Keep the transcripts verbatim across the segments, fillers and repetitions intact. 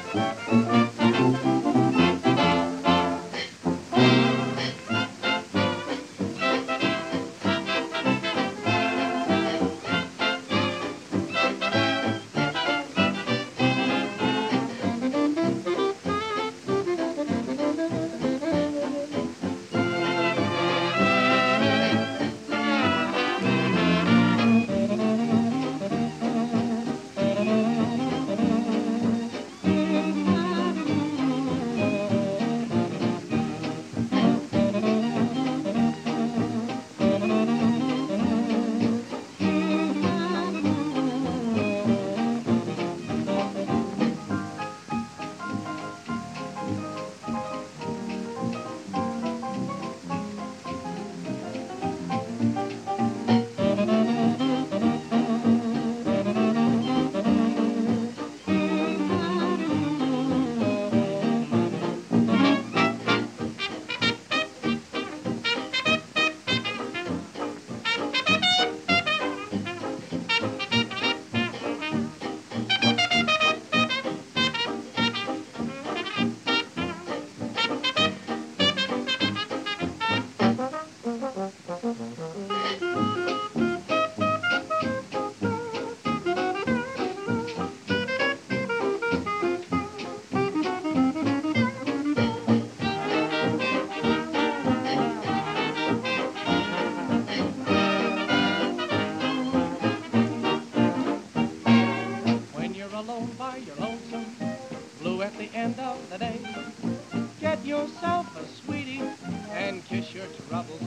Alone by your lonesome, blue at the end of the day, get yourself a sweetie and kiss your troubles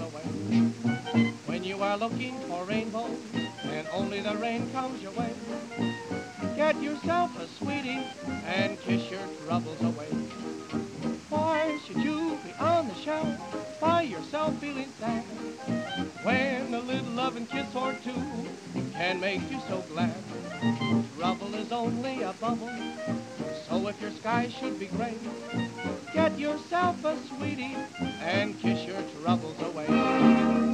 away. When you are looking for rainbows and only the rain comes your way, get yourself a sweetie and kiss your troubles away. Why should you be on the shelf by yourself feeling sad, when a little loving kiss or two can make you so glad? Trouble is only a bubble, so if your sky should be gray, get yourself a sweetie and kiss your troubles away.